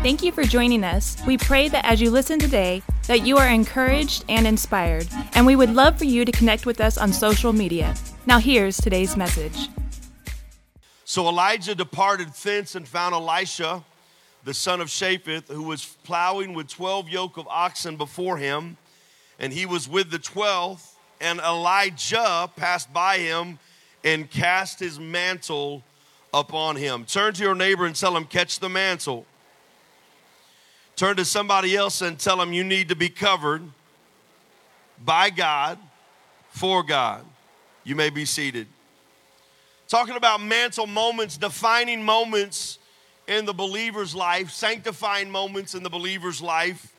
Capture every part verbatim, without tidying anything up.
Thank you for joining us. We pray that as you listen today, that you are encouraged and inspired, and we would love for you to connect with us on social media. Now here's today's message. So Elijah departed thence and found Elisha, the son of Shaphat, who was plowing with twelve yoke of oxen before him, and he was with the twelfth, and Elijah passed by him and cast his mantle upon him. Turn to your neighbor and tell him, catch the mantle. Turn to somebody else and tell them you need to be covered by God, for God. You may be seated. Talking about mantle moments, defining moments in the believer's life, sanctifying moments in the believer's life.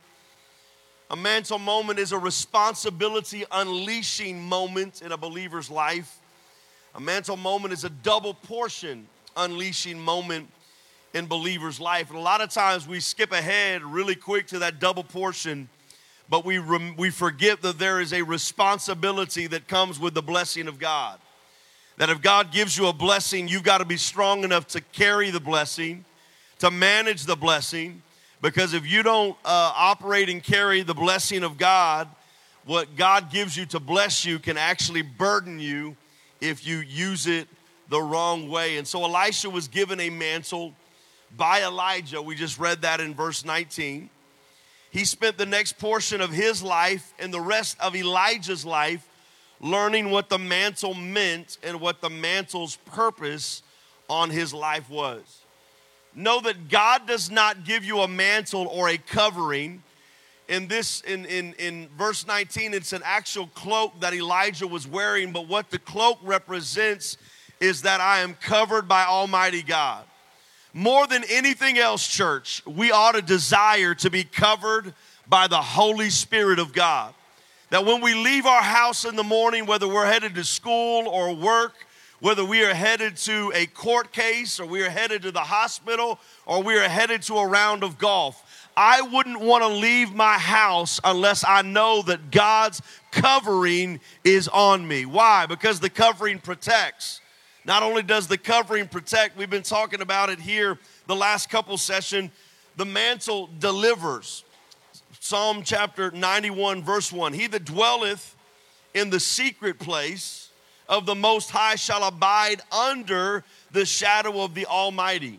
A mantle moment is a responsibility unleashing moment in a believer's life. A mantle moment is a double portion unleashing moment in believers' life. And a lot of times we skip ahead really quick to that double portion, but we rem- we forget that there is a responsibility that comes with the blessing of God. That if God gives you a blessing, you've got to be strong enough to carry the blessing, to manage the blessing, because if you don't uh, operate and carry the blessing of God, what God gives you to bless you can actually burden you if you use it the wrong way. And so Elisha was given a mantle by Elijah. We just read that in verse nineteen. He spent the next portion of his life and the rest of Elijah's life learning what the mantle meant and what the mantle's purpose on his life was. Know that God does not give you a mantle or a covering. In this, in, in, in verse nineteen, it's an actual cloak that Elijah was wearing, but what the cloak represents is that I am covered by Almighty God. More than anything else, church, we ought to desire to be covered by the Holy Spirit of God. That when we leave our house in the morning, whether we're headed to school or work, whether we are headed to a court case or we are headed to the hospital or we are headed to a round of golf, I wouldn't want to leave my house unless I know that God's covering is on me. Why? Because the covering protects. Not only does the covering protect, we've been talking about it here the last couple sessions, the mantle delivers. Psalm chapter ninety-one, verse one, he that dwelleth in the secret place of the Most High shall abide under the shadow of the Almighty.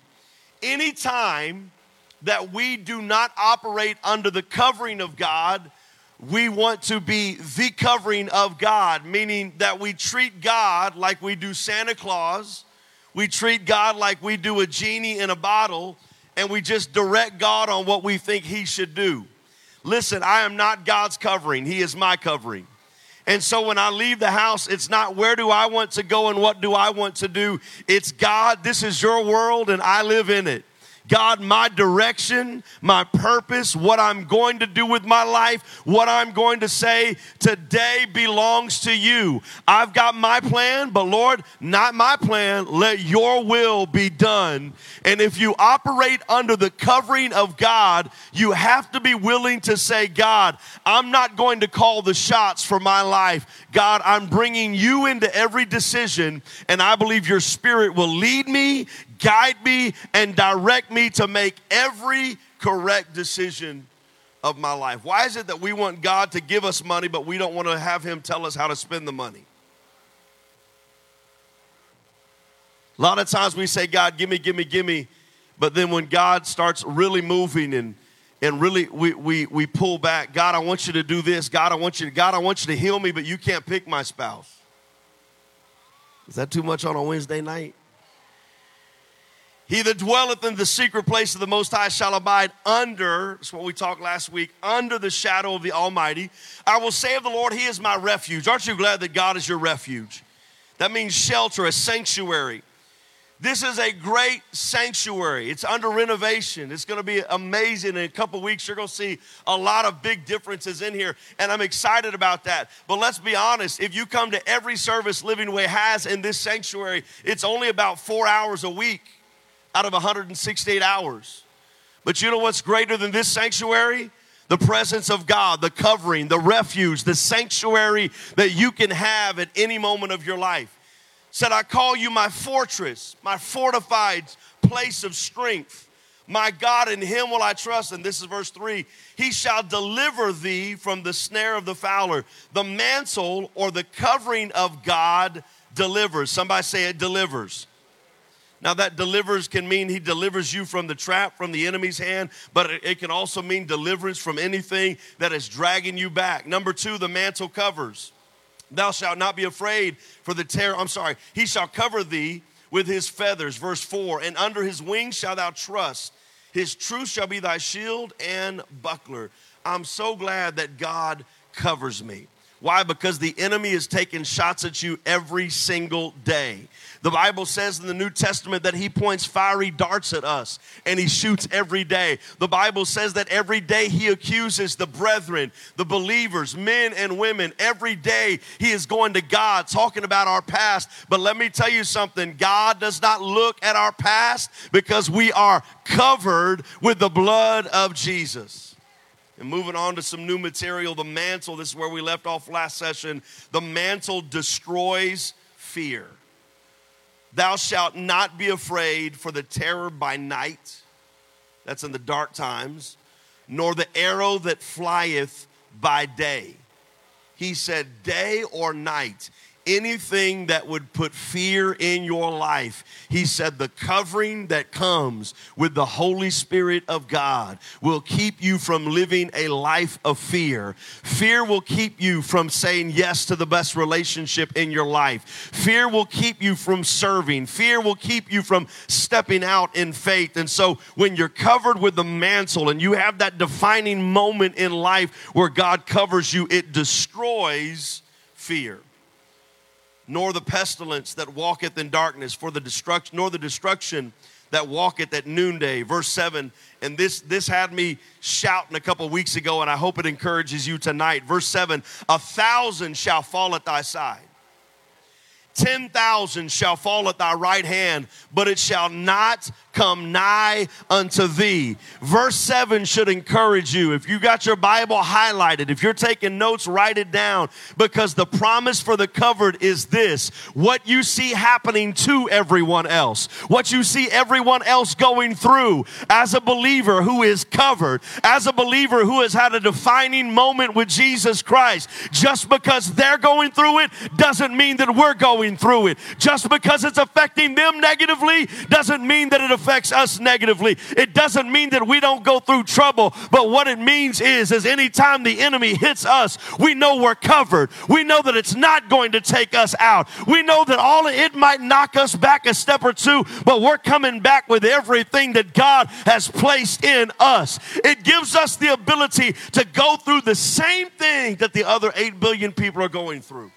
Anytime that we do not operate under the covering of God, we want to be the covering of God, meaning that we treat God like we do Santa Claus. We treat God like we do a genie in a bottle, and we just direct God on what we think he should do. Listen, I am not God's covering. He is my covering. And so when I leave the house, it's not where do I want to go and what do I want to do. It's God, this is your world and I live in it. God, my direction, my purpose, what I'm going to do with my life, what I'm going to say today belongs to you. I've got my plan, but Lord, not my plan. Let your will be done. And if you operate under the covering of God, you have to be willing to say, God, I'm not going to call the shots for my life. God, I'm bringing you into every decision, and I believe your Spirit will lead me, guide me, and direct me to make every correct decision of my life. Why is it that we want God to give us money, but we don't want to have him tell us how to spend the money? A lot of times we say, God, give me, give me, give me. But then when God starts really moving and and really we, we, we pull back, God, I want you to do this. God, I want you to, God, I want you to heal me, but you can't pick my spouse. Is that too much on a Wednesday night? He that dwelleth in the secret place of the Most High shall abide under, that's what we talked last week, under the shadow of the Almighty. I will say of the Lord, he is my refuge. Aren't you glad that God is your refuge? That means shelter, a sanctuary. This is a great sanctuary. It's under renovation. It's going to be amazing. In a couple weeks, you're going to see a lot of big differences in here, and I'm excited about that. But let's be honest. If you come to every service Living Way has in this sanctuary, it's only about four hours a week out of one hundred sixty-eight hours. But you know what's greater than this sanctuary? The presence of God, the covering, the refuge, the sanctuary that you can have at any moment of your life. Said, I call you my fortress, my fortified place of strength, My God, in him will I trust. And this is verse three. He shall deliver thee from the snare of the fowler. The mantle or the covering of God delivers. Somebody say it delivers. Now that delivers can mean he delivers you from the trap, from the enemy's hand, but it can also mean deliverance from anything that is dragging you back. Number two, the mantle covers. Thou shalt not be afraid for the terror. I'm sorry. He shall cover thee with his feathers. Verse four, and under his wings shalt thou trust. His truth shall be thy shield and buckler. I'm so glad that God covers me. Why? Because the enemy is taking shots at you every single day. The Bible says in the New Testament that he points fiery darts at us and he shoots every day. The Bible says that every day he accuses the brethren, the believers, men and women. Every day he is going to God talking about our past. But let me tell you something. God does not look at our past because we are covered with the blood of Jesus. And moving on to some new material, the mantle, this is where we left off last session. The mantle destroys fear. Thou shalt not be afraid for the terror by night, that's in the dark times, nor the arrow that flieth by day. He said day or night. Anything that would put fear in your life, he said the covering that comes with the Holy Spirit of God will keep you from living a life of fear. Fear will keep you from saying yes to the best relationship in your life. Fear will keep you from serving. Fear will keep you from stepping out in faith. And so when you're covered with the mantle and you have that defining moment in life where God covers you, it destroys fear. Nor the pestilence that walketh in darkness, for the destruction, nor the destruction that walketh at noonday. Verse seven, and this, this had me shouting a couple weeks ago, and I hope it encourages you tonight. Verse seven, a thousand shall fall at thy side. Ten thousand shall fall at thy right hand, but it shall not come nigh unto thee. Verse seven should encourage you. If you got your Bible highlighted, if you're taking notes, write it down, because the promise for the covered is this. What you see happening to everyone else, what you see everyone else going through as a believer who is covered, as a believer who has had a defining moment with Jesus Christ, just because they're going through it doesn't mean that we're going through it. Just because it's affecting them negatively doesn't mean that it affects us negatively. It doesn't mean that we don't go through trouble, but what it means is, is anytime the enemy hits us, we know we're covered. We know that it's not going to take us out. We know that all it might knock us back a step or two, but we're coming back with everything that God has placed in us. It gives us the ability to go through the same thing that the other eight billion people are going through,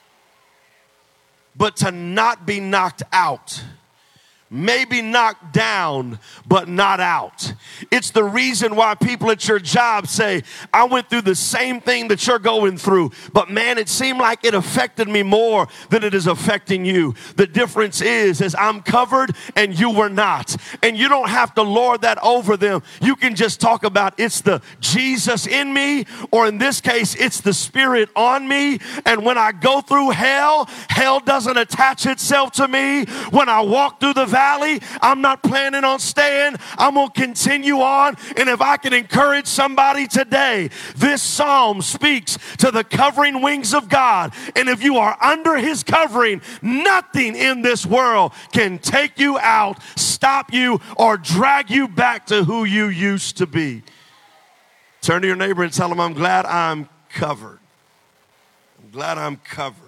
but to not be knocked out. Maybe knocked down, but not out. It's the reason why people at your job say, I went through the same thing that you're going through, but man, it seemed like it affected me more than it is affecting you. The difference is, is I'm covered and you were not. And you don't have to lord that over them. You can just talk about it's the Jesus in me, or in this case, it's the Spirit on me. And when I go through hell, hell doesn't attach itself to me. When I walk through the valley, I'm not planning on staying. I'm going to continue on. And if I can encourage somebody today, this psalm speaks to the covering wings of God. And if you are under his covering, nothing in this world can take you out, stop you, or drag you back to who you used to be. Turn to your neighbor and tell him, I'm glad I'm covered. I'm glad I'm covered.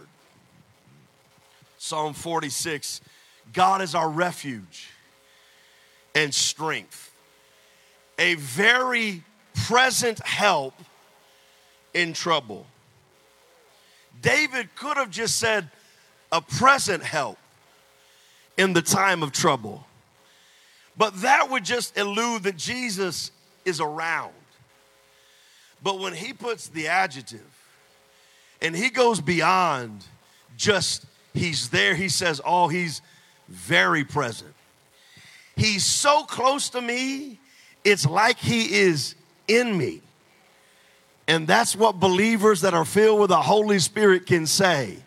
Psalm forty-six, God is our refuge and strength, a very present help in trouble. David could have just said a present help in the time of trouble, but that would just elude that Jesus is around. But when he puts the adjective and he goes beyond just he's there, he says, oh, he's very present. He's so close to me, it's like he is in me. And that's what believers that are filled with the Holy Spirit can say.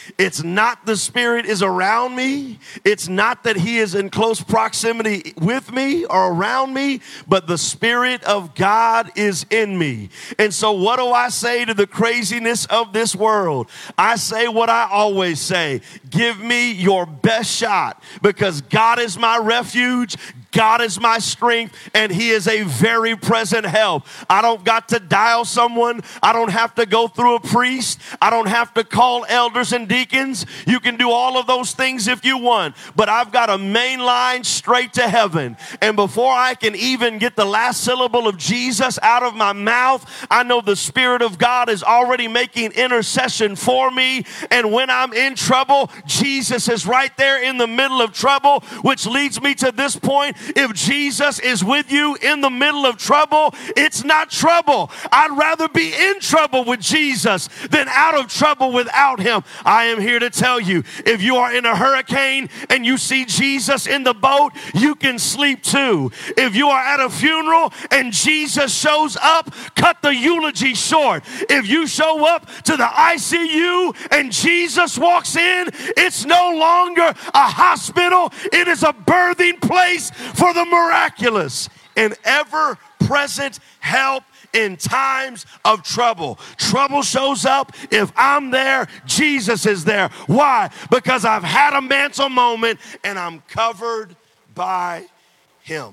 It's not the Spirit is around me. It's not that he is in close proximity with me or around me, but the Spirit of God is in me. And so what do I say to the craziness of this world? I say what I always say. Give me your best shot, because God is my refuge. God is my strength, and he is a very present help. I don't got to dial someone. I don't have to go through a priest. I don't have to call elders and deacons. You can do all of those things if you want, but I've got a main line straight to heaven. And before I can even get the last syllable of Jesus out of my mouth, I know the Spirit of God is already making intercession for me. And when I'm in trouble, Jesus is right there in the middle of trouble, which leads me to this point. If Jesus is with you in the middle of trouble, it's not trouble. I'd rather be in trouble with Jesus than out of trouble without him. I am here to tell you, if you are in a hurricane and you see Jesus in the boat, you can sleep too. If you are at a funeral and Jesus shows up, cut the eulogy short. If you show up to the I C U and Jesus walks in, it's no longer a hospital. It is a birthing place for the miraculous and ever-present help in times of trouble. Trouble shows up. If I'm there, Jesus is there. Why? Because I've had a mantle moment and I'm covered by him.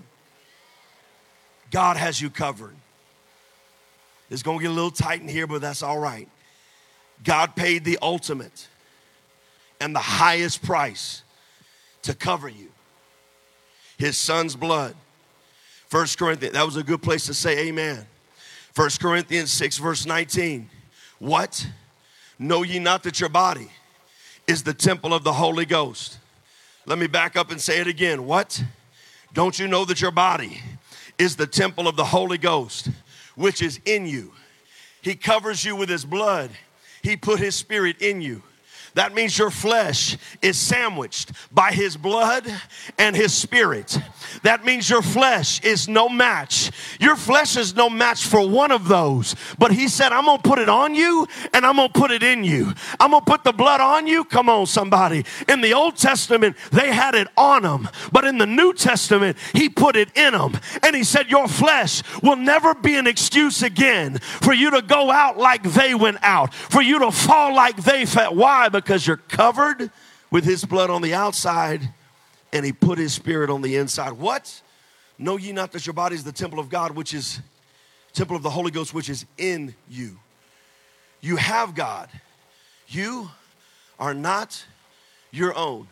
God has you covered. It's going to get a little tight in here, but that's all right. God paid the ultimate and the highest price to cover you. His son's blood. First Corinthians, that was a good place to say amen. First Corinthians six, verse nineteen. What? Know ye not that your body is the temple of the Holy Ghost? Let me back up and say it again. What? Don't you know that your body is the temple of the Holy Ghost, which is in you? He covers you with his blood. He put his Spirit in you. That means your flesh is sandwiched by his blood and his Spirit. That means your flesh is no match. Your flesh is no match for one of those. But he said, I'm going to put it on you and I'm going to put it in you. I'm going to put the blood on you. Come on, somebody. In the Old Testament, they had it on them. But in the New Testament, he put it in them. And he said, your flesh will never be an excuse again for you to go out like they went out, for you to fall like they fell. Why? Because Because you're covered with his blood on the outside and he put his Spirit on the inside. What? Know ye not that your body is the temple of God, which is temple of the Holy Ghost, which is in you. You have God. You are not your own.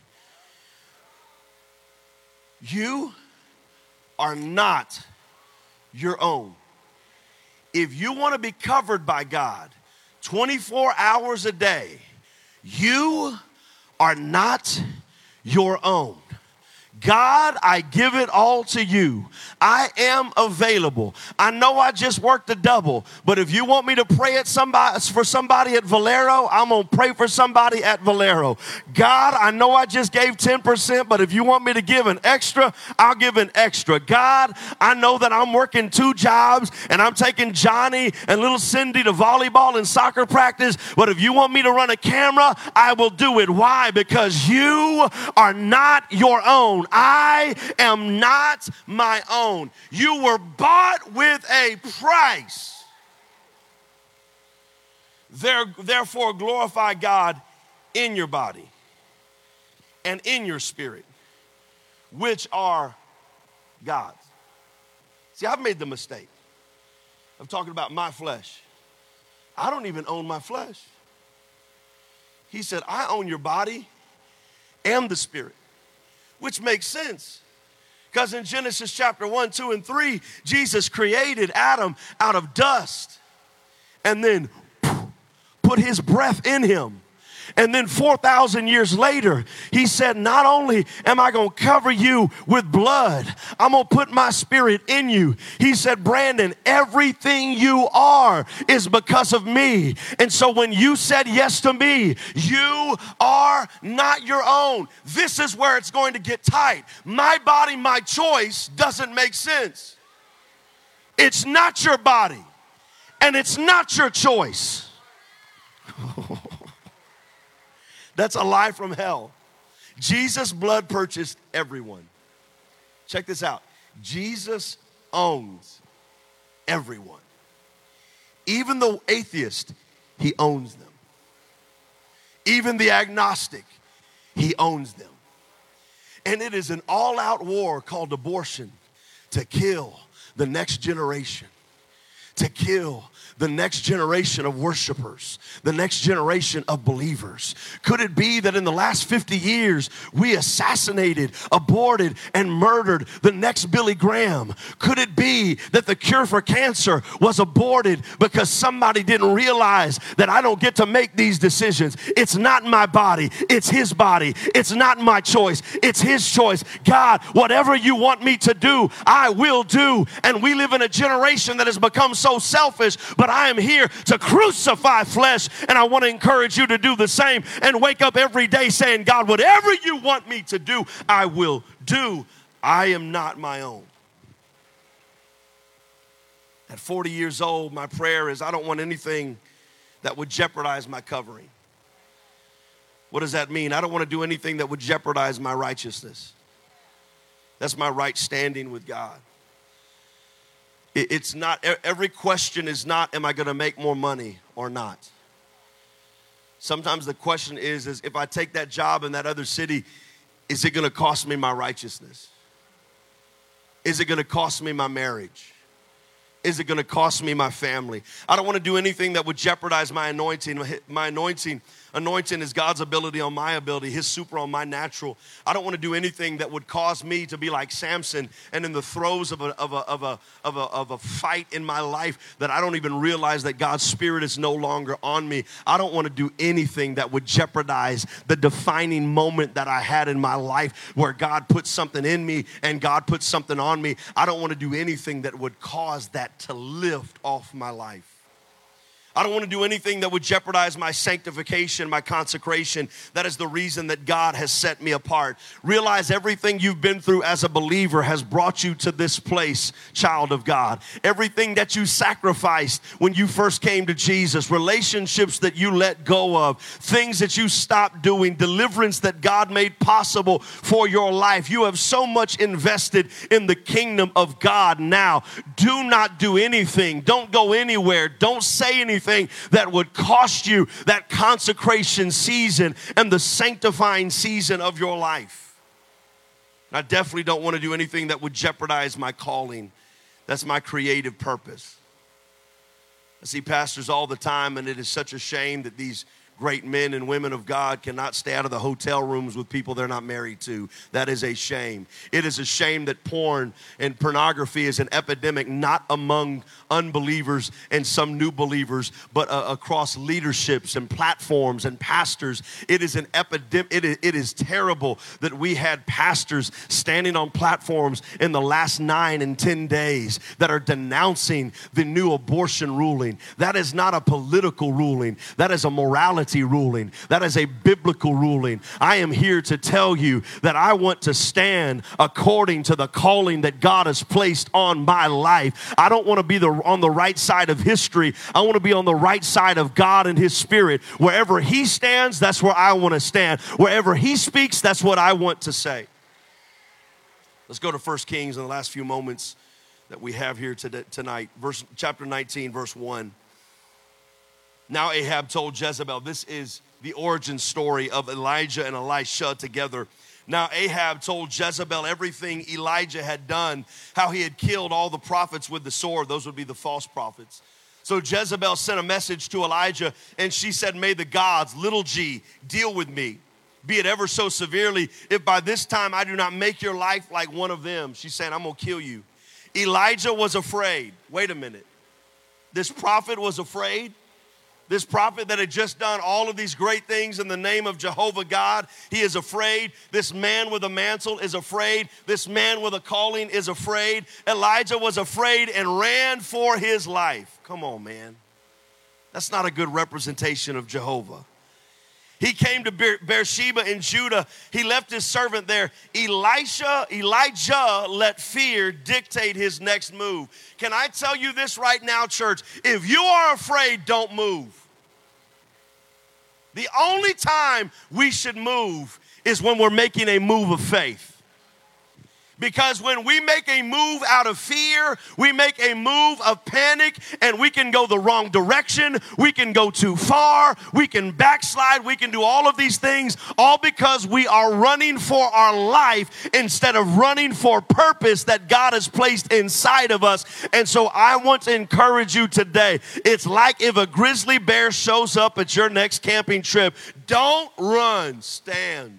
You are not your own. If you want to be covered by God twenty-four hours a day, you are not your own. God, I give it all to you. I am available. I know I just worked a double, but if you want me to pray at somebody for somebody at Valero, I'm going to pray for somebody at Valero. God, I know I just gave ten percent, but if you want me to give an extra, I'll give an extra. God, I know that I'm working two jobs and I'm taking Johnny and little Cindy to volleyball and soccer practice, but if you want me to run a camera, I will do it. Why? Because you are not your own. I am not my own. You were bought with a price. There, therefore, glorify God in your body and in your spirit, which are God's. See, I've made the mistake of talking about my flesh. I don't even own my flesh. He said, I own your body and the spirit. Which makes sense. Because in Genesis chapter one, two, and three, Jesus created Adam out of dust and then put his breath in him. And then four thousand years later, he said, not only am I going to cover you with blood, I'm going to put my Spirit in you. He said, Brandon, everything you are is because of me. And so when you said yes to me, you are not your own. This is where it's going to get tight. My body, my choice doesn't make sense. It's not your body, and it's not your choice. That's a lie from hell. Jesus' blood purchased everyone. Check this out. Jesus owns everyone. Even the atheist, he owns them. Even the agnostic, he owns them. And it is an all-out war called abortion to kill the next generation, to kill the next generation of worshipers, the next generation of believers. Could it be that in the last fifty years, we assassinated, aborted, and murdered the next Billy Graham? Could it be that the cure for cancer was aborted because somebody didn't realize that I don't get to make these decisions? It's not my body, it's his body. It's not my choice, it's his choice. God, whatever you want me to do, I will do. And we live in a generation that has become so selfish, but I am here to crucify flesh, and I want to encourage you to do the same and wake up every day saying, God, whatever you want me to do, I will do. I am not my own. At forty years old, my prayer is I don't want anything that would jeopardize my covering. What does that mean? I don't want to do anything that would jeopardize my righteousness. That's my right standing with God. It's not, every question is not, am I going to make more money or not? Sometimes the question is, is if I take that job in that other city, is it going to cost me my righteousness? Is it going to cost me my marriage? Is it going to cost me my family? I don't want to do anything that would jeopardize my anointing. My anointing, anointing is God's ability on my ability, his super on my natural. I don't want to do anything that would cause me to be like Samson and in the throes of a, of a, of a, of a, of a fight in my life that I don't even realize that God's spirit is no longer on me. I don't want to do anything that would jeopardize the defining moment that I had in my life where God put something in me and God put something on me. I don't want to do anything that would cause that to lift off my life. I don't want to do anything that would jeopardize my sanctification, my consecration. That is the reason that God has set me apart. Realize everything you've been through as a believer has brought you to this place, child of God. Everything that you sacrificed when you first came to Jesus, relationships that you let go of, things that you stopped doing, deliverance that God made possible for your life. You have so much invested in the kingdom of God now. Do not do anything. Don't go anywhere. Don't say anything that would cost you that consecration season and the sanctifying season of your life. I definitely don't want to do anything that would jeopardize my calling. That's my creative purpose. I see pastors all the time, and it is such a shame that these great men and women of God cannot stay out of the hotel rooms with people they're not married to. That is a shame. It is a shame that porn and pornography is an epidemic, not among unbelievers and some new believers, but uh, across leaderships and platforms and pastors. It is an epidemic. It is, it is terrible that we had pastors standing on platforms in the last nine and ten days that are denouncing the new abortion ruling. That is not a political ruling. That is a morality ruling. That is a biblical ruling. I am here to tell you that I want to stand according to the calling that God has placed on my life. I don't want to be the, on the right side of history. I want to be on the right side of God and his spirit. Wherever he stands, that's where I want to stand. Wherever he speaks, that's what I want to say. Let's go to First Kings in the last few moments that we have here today, tonight. Verse, chapter nineteen, verse one. Now Ahab told Jezebel, this is the origin story of Elijah and Elisha together. Now Ahab told Jezebel everything Elijah had done, how he had killed all the prophets with the sword. Those would be the false prophets. So Jezebel sent a message to Elijah, and she said, may the gods, little g, deal with me, be it ever so severely, if by this time I do not make your life like one of them. She's saying, I'm going to kill you. Elijah was afraid. Wait a minute. This prophet was afraid? This prophet that had just done all of these great things in the name of Jehovah God, he is afraid. This man with a mantle is afraid. This man with a calling is afraid. Elijah was afraid and ran for his life. Come on, man. That's not a good representation of Jehovah. He came to Beersheba in Judah. He left his servant there. Elisha, Elijah let fear dictate his next move. Can I tell you this right now, church? If you are afraid, don't move. The only time we should move is when we're making a move of faith. Because when we make a move out of fear, we make a move of panic, and we can go the wrong direction, we can go too far, we can backslide, we can do all of these things, all because we are running for our life instead of running for purpose that God has placed inside of us. And so I want to encourage you today. It's like if a grizzly bear shows up at your next camping trip. Don't run, stand.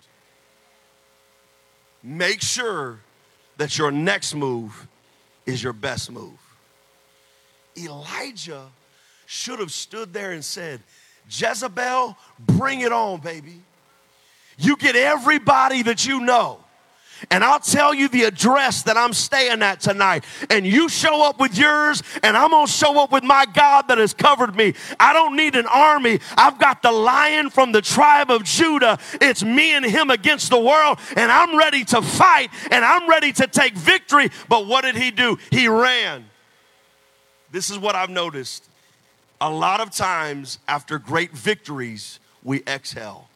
Make sure that your next move is your best move. Elijah should have stood there and said, Jezebel, bring it on, baby. You get everybody that you know, and I'll tell you the address that I'm staying at tonight. And you show up with yours, and I'm going to show up with my God that has covered me. I don't need an army. I've got the Lion from the tribe of Judah. It's me and him against the world, and I'm ready to fight, and I'm ready to take victory. But what did he do? He ran. This is what I've noticed. A lot of times after great victories, we exhale.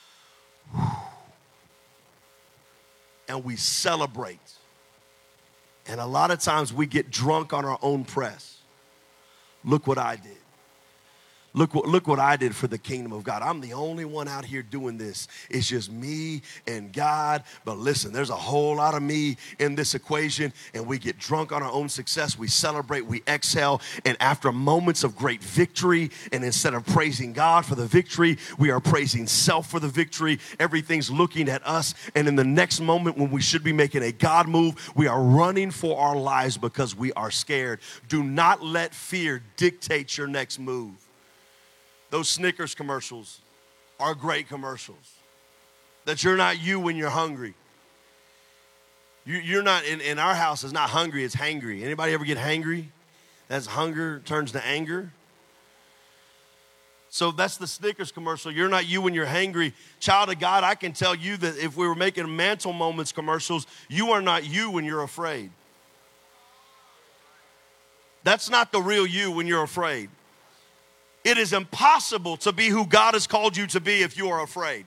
And we celebrate. And a lot of times we get drunk on our own press. Look what I did. Look what, look what I did for the kingdom of God. I'm the only one out here doing this. It's just me and God. But listen, there's a whole lot of me in this equation, and we get drunk on our own success. We celebrate, we exhale, and after moments of great victory, and instead of praising God for the victory, we are praising self for the victory. Everything's looking at us, and in the next moment when we should be making a God move, we are running for our lives because we are scared. Do not let fear dictate your next move. Those Snickers commercials are great commercials. That you're not you when you're hungry. You, you're not, in, in our house, it's not hungry, it's hangry. Anybody ever get hangry? That's hunger turns to anger. So that's the Snickers commercial. You're not you when you're hangry. Child of God, I can tell you that if we were making Mantle Moments commercials, you are not you when you're afraid. That's not the real you when you're afraid. It is impossible to be who God has called you to be if you are afraid.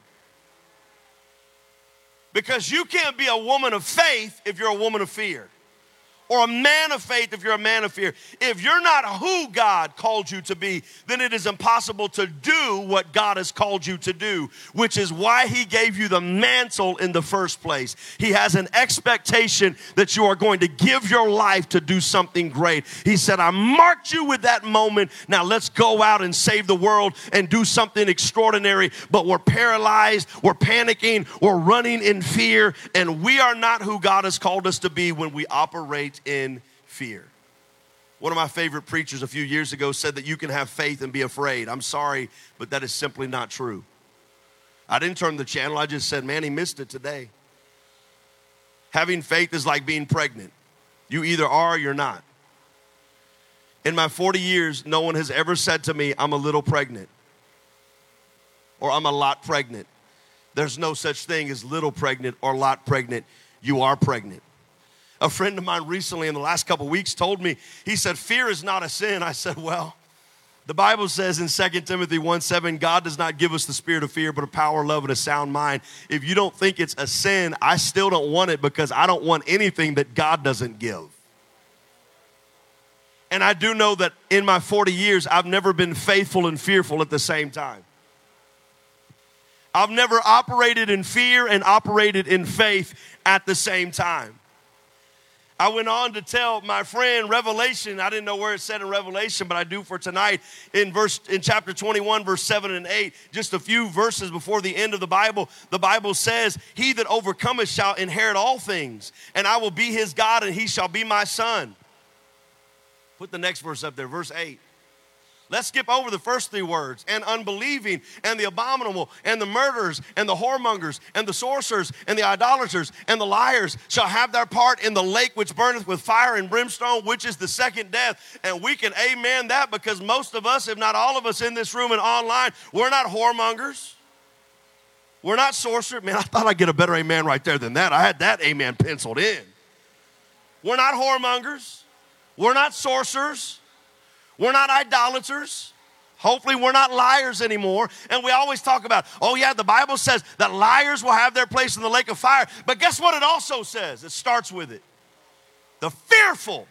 Because you can't be a woman of faith if you're a woman of fear. Or a man of faith if you're a man of fear. If you're not who God called you to be, then it is impossible to do what God has called you to do, which is why he gave you the mantle in the first place. He has an expectation that you are going to give your life to do something great. He said, I marked you with that moment. Now let's go out and save the world and do something extraordinary. But we're paralyzed, we're panicking, we're running in fear, and we are not who God has called us to be when we operate in fear. One of my favorite preachers a few years ago said that you can have faith and be afraid. I'm sorry, but that is simply not true. I didn't turn the channel. I just said, man, he missed it today. Having faith is like being pregnant. You either are or you're not. In my forty years, no one has ever said to me, I'm a little pregnant or I'm a lot pregnant. There's no such thing as little pregnant or lot pregnant. You are pregnant. A friend of mine recently in the last couple of weeks told me, he said, fear is not a sin. I said, well, the Bible says in Second Timothy one seven, God does not give us the spirit of fear, but a power, love, and a sound mind. If you don't think it's a sin, I still don't want it because I don't want anything that God doesn't give. And I do know that in my forty years, I've never been faithful and fearful at the same time. I've never operated in fear and operated in faith at the same time. I went on to tell my friend Revelation. I didn't know where it said in Revelation, but I do for tonight. In verse, in chapter twenty-one, verse seven and eight, just a few verses before the end of the Bible, the Bible says, he that overcometh shall inherit all things, and I will be his God, and he shall be my son. Put the next verse up there, verse eight. Let's skip over the first three words. And unbelieving, and the abominable, and the murderers, and the whoremongers, and the sorcerers, and the idolaters, and the liars shall have their part in the lake which burneth with fire and brimstone, which is the second death. And we can amen that because most of us, if not all of us in this room and online, we're not whoremongers. We're not sorcerers. Man, I thought I'd get a better amen right there than that. I had that amen penciled in. We're not whoremongers. We're not sorcerers. We're not idolaters. Hopefully we're not liars anymore. And we always talk about, oh yeah, the Bible says that liars will have their place in the lake of fire. But guess what it also says? It starts with it. The fearful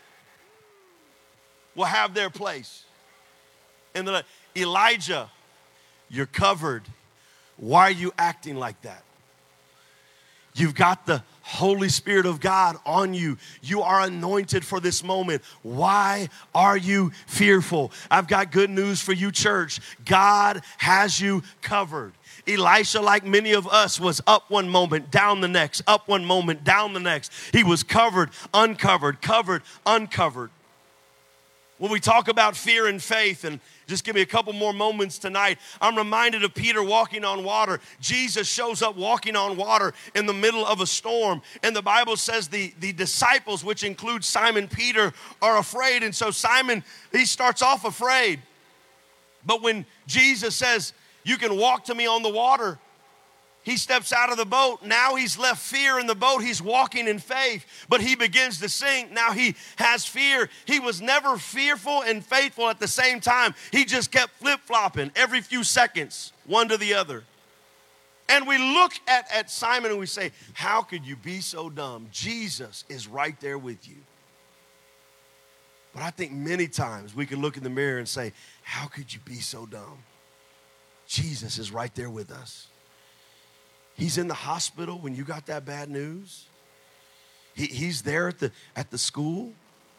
will have their place. And the Elijah, you're covered. Why are you acting like that? You've got the Holy Spirit of God on you. You are anointed for this moment. Why are you fearful? I've got good news for you, church. God has you covered. Elisha, like many of us, was up one moment, down the next, up one moment, down the next. He was covered, uncovered, covered, uncovered. When we talk about fear and faith, and just give me a couple more moments tonight, I'm reminded of Peter walking on water. Jesus shows up walking on water in the middle of a storm. And the Bible says the, the disciples, which includes Simon Peter, are afraid. And so Simon, he starts off afraid. But when Jesus says, you can walk to me on the water, he steps out of the boat. Now he's left fear in the boat. He's walking in faith, but he begins to sink. Now he has fear. He was never fearful and faithful at the same time. He just kept flip-flopping every few seconds, one to the other. And we look at, at Simon and we say, how could you be so dumb? Jesus is right there with you. But I think many times we can look in the mirror and say, how could you be so dumb? Jesus is right there with us. He's in the hospital when you got that bad news. He, he's there at the, at the school.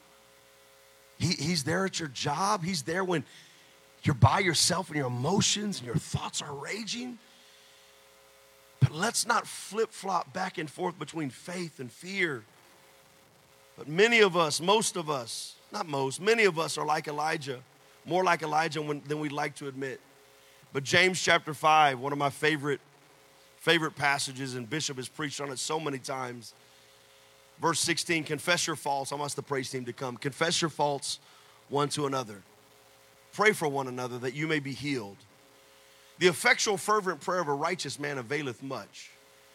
He, he's there at your job. He's there when you're by yourself and your emotions and your thoughts are raging. But let's not flip-flop back and forth between faith and fear. But many of us, most of us, not most, many of us are like Elijah, more like Elijah when, than we'd like to admit. But James chapter five, one of my favorite Favorite passages, and Bishop has preached on it so many times. Verse sixteen, confess your faults. I want the praise team to come. Confess your faults one to another. Pray for one another that you may be healed. The effectual fervent prayer of a righteous man availeth much.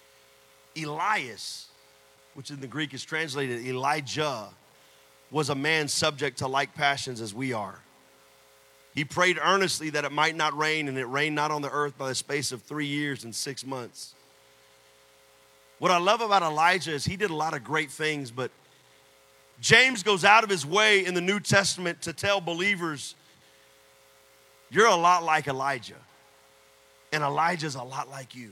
Elias, which in the Greek is translated Elijah, was a man subject to like passions as we are. He prayed earnestly that it might not rain, and it rained not on the earth by the space of three years and six months. What I love about Elijah is he did a lot of great things, but James goes out of his way in the New Testament to tell believers, you're a lot like Elijah, and Elijah's a lot like you.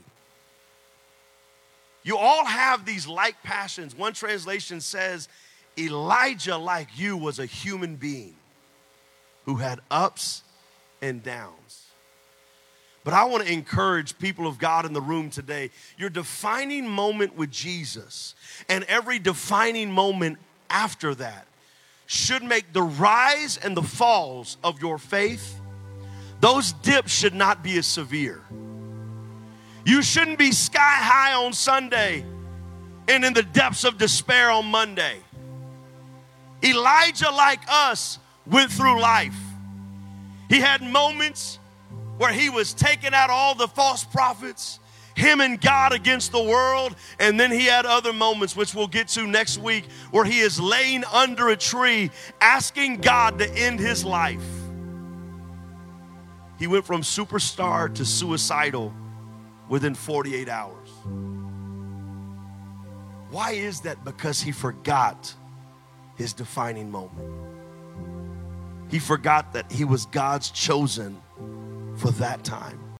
You all have these like passions. One translation says, Elijah, like you, was a human being who had ups and downs. But I want to encourage people of God in the room today, your defining moment with Jesus and every defining moment after that should make the rise and the falls of your faith, those dips should not be as severe. You shouldn't be sky high on Sunday and in the depths of despair on Monday. Elijah, like us, went through life. He had moments where he was taking out all the false prophets, him and God against the world, and then he had other moments, which we'll get to next week, where he is laying under a tree asking God to end his life. He went from superstar to suicidal within forty-eight hours. Why is that? Because he forgot his defining moment. He forgot that he was God's chosen for that time.